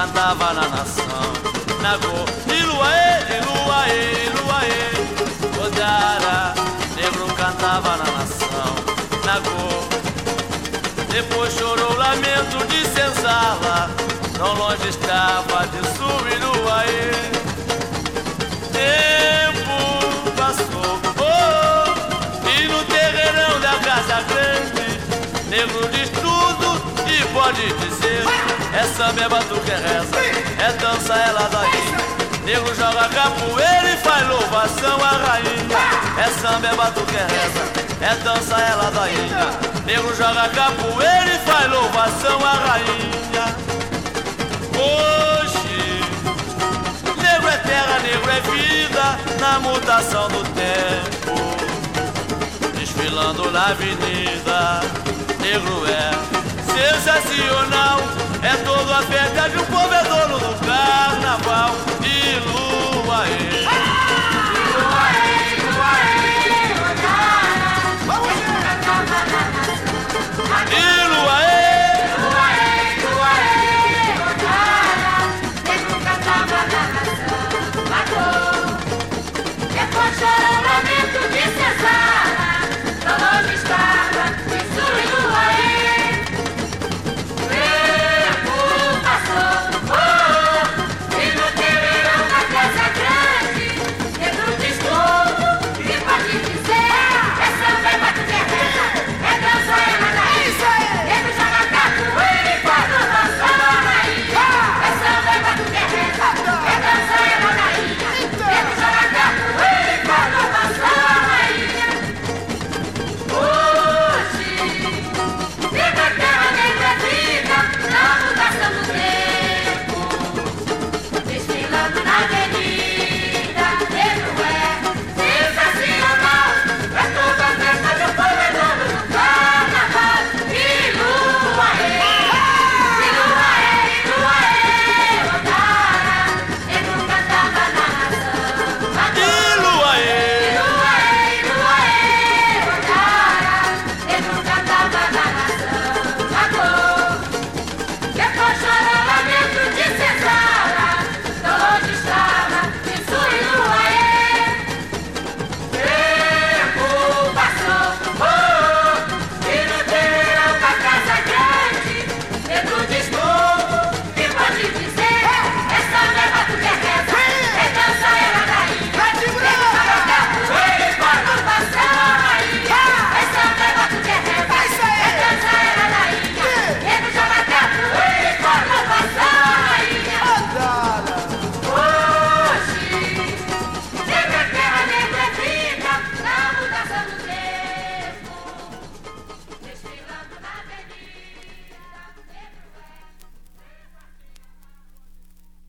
cantava na nação. Nagô, iluaê, iluaê, iluaê. Odara, negro cantava na nação. Nagô. Depois chorou o lamento de senzala, não longe estava de Subiruaê. Tempo passou, oh, e no terreirão da casa grande, negro diz tudo e pode dizer. É samba, é batuque, é reza, é dança, é ladainha. Negro joga capoeira e faz louvação à rainha. É samba, é batuque, é reza, é dança, é ladainha. Negro joga capoeira e faz louvação à rainha. Hoje, negro é terra, negro é vida, na mutação do tempo. Desfilando na avenida, negro é sensacional, é todo afeto